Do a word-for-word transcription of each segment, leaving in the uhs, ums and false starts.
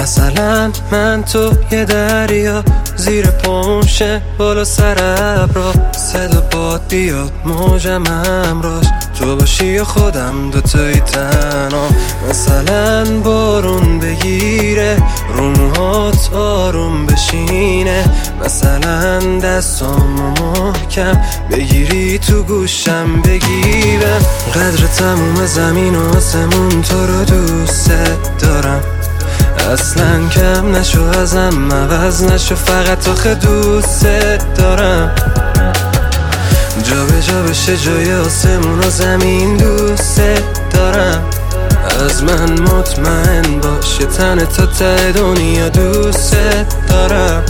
مثلا من تو یه دریا، زیر پامشه بالا سر ابرا، صدا باد بیاد موجم همراش، تو باشی و خودم دوتایی تنها. مثلا بارون بگیره رو موهات آروم بشینه، مثلا دستامو محکم بگیری تو گوشم بگیرم. قدر تموم زمین و آسمون تو رو دوست دارم، اصلا کم نشو ازم عوض نشو، فقط آخه دوست دارم. جا به جا بشه جای آسمون و زمین دوست دارم، از من مطمئن باش یه تن تا ته دنیا دوست دارم.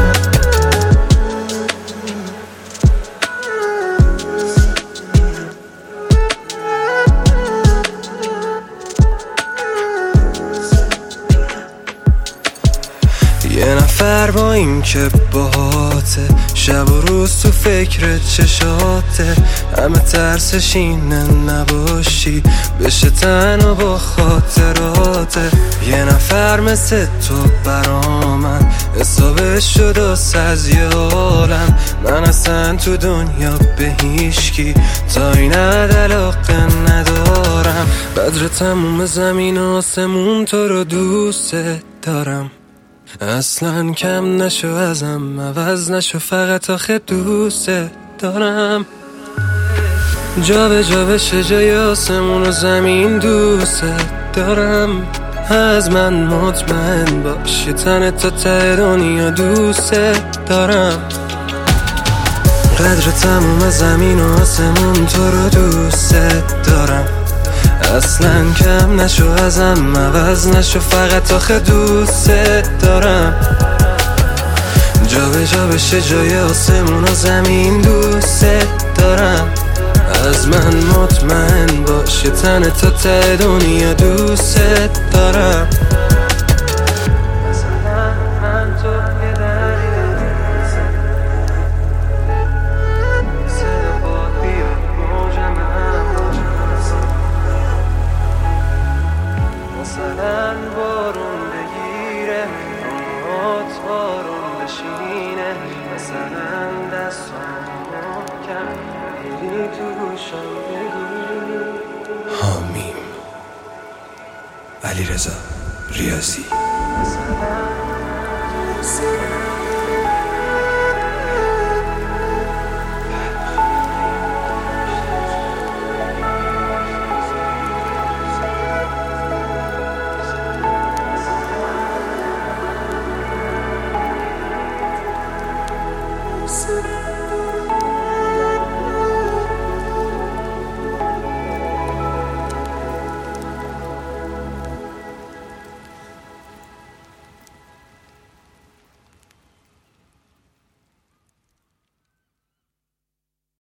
یه نفر با این که باهاته، شب و روز تو فکر چشاته، همه ترسش اینه نباشی بشه تنها با خاطراته. یه نفر مثل تو برا من حسابش شد از یه عالم، من اصلا تو دنیا به هیچکی تا این علاقه ندارم. قدر تموم زمین و آسمون تو رو دوست دارم، اصلا کم نشو ازم عوض نشو، فقط آخه دوست دارم. جا به جا بشه جای آسمون و زمین دوست دارم، از من مطمئن باش یه تن تا ته دنیا دوست دارم. قدر تموم زمین و آسمون تو رو دوست دارم، اصلا کم نشو ازم عوض نشو، فقط آخه دوست دارم. جا به جا بشه جای آسمون و زمین دوست دارم، از من مطمئن باش یه تن تا ته دنیا دوست دارم. مثلا بارون بگیره رومات آروم بشینه، مثلا دستان محکم بگیری تو گوشم بگیری. حامیم علیرضا ریاضی.